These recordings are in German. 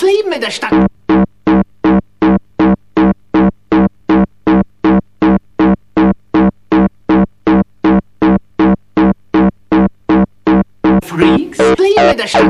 Das Leben in der Stadt. Freaks. Leben in der Stadt.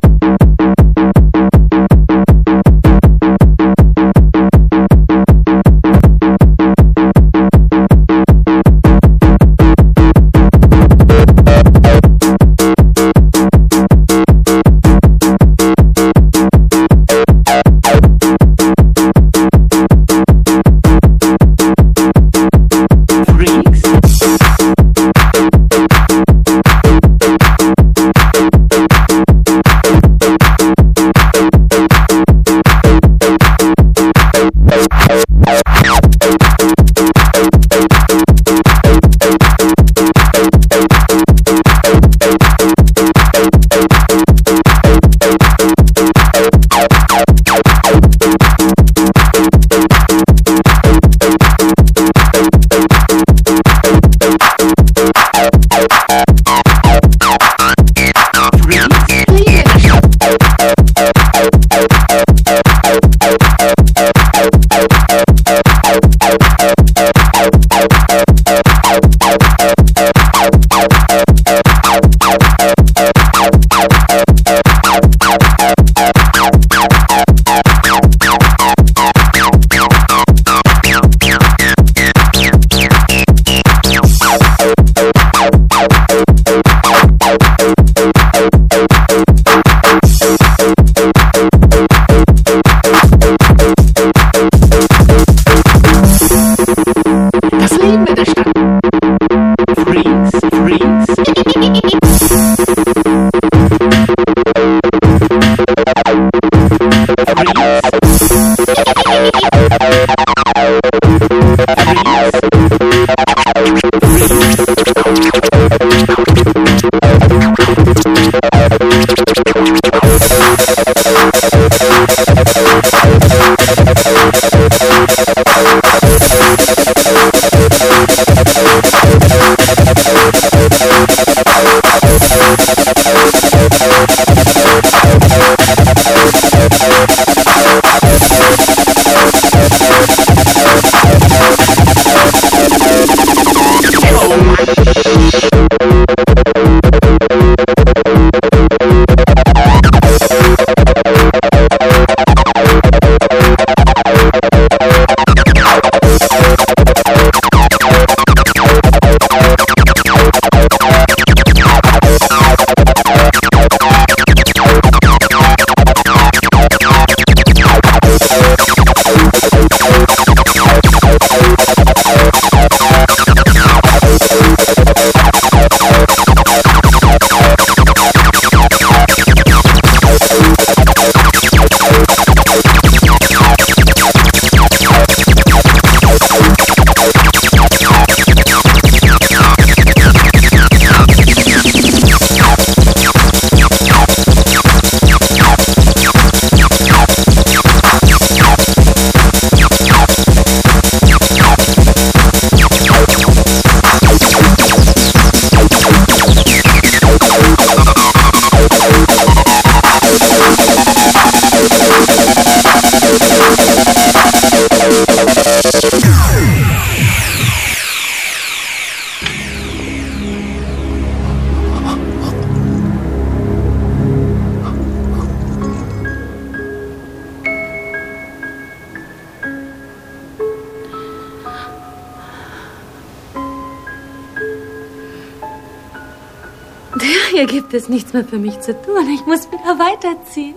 Hier gibt es nichts mehr für mich zu tun. Ich muss wieder weiterziehen.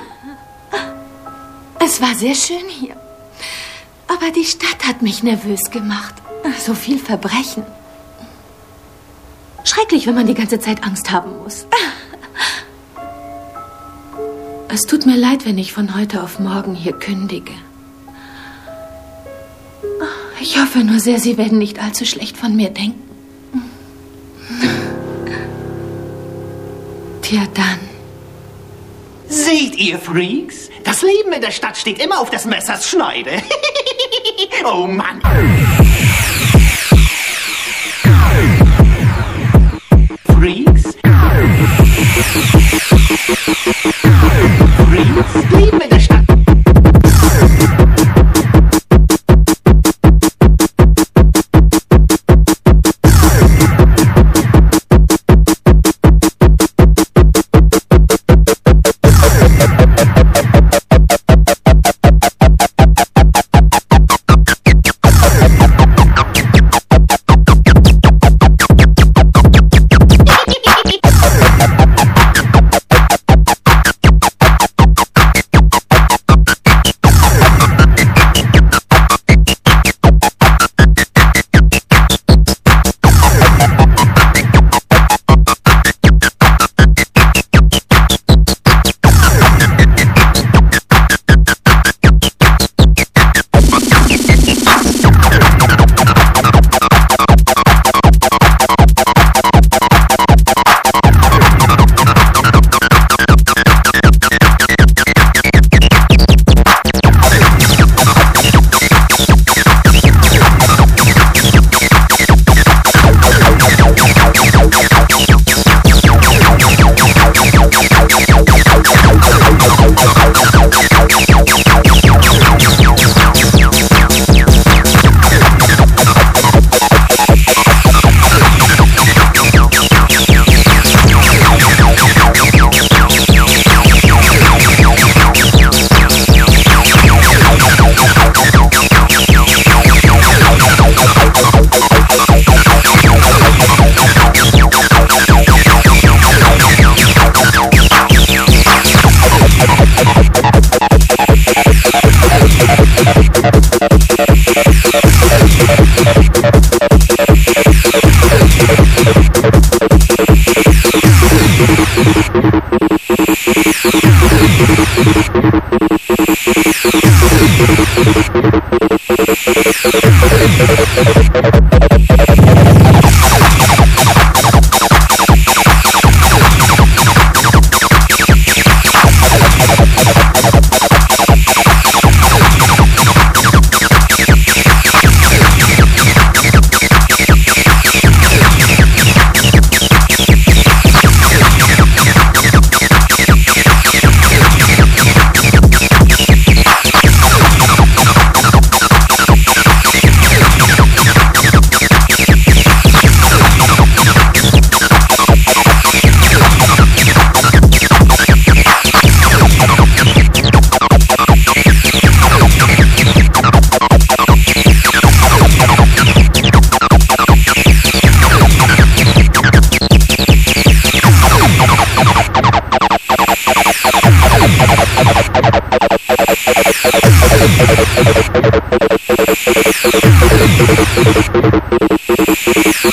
Es war sehr schön hier. Aber die Stadt hat mich nervös gemacht. So viel Verbrechen. Schrecklich, wenn man die ganze Zeit Angst haben muss. Es tut mir leid, wenn ich von heute auf morgen hier kündige. Ich hoffe nur sehr, Sie werden nicht allzu schlecht von mir denken. Tja, dann. Seht ihr, Freaks? Das Leben in der Stadt steht immer auf des Messers Schneide. Oh Mann. Freaks? Freaks? Leben in der Stadt. Thank you.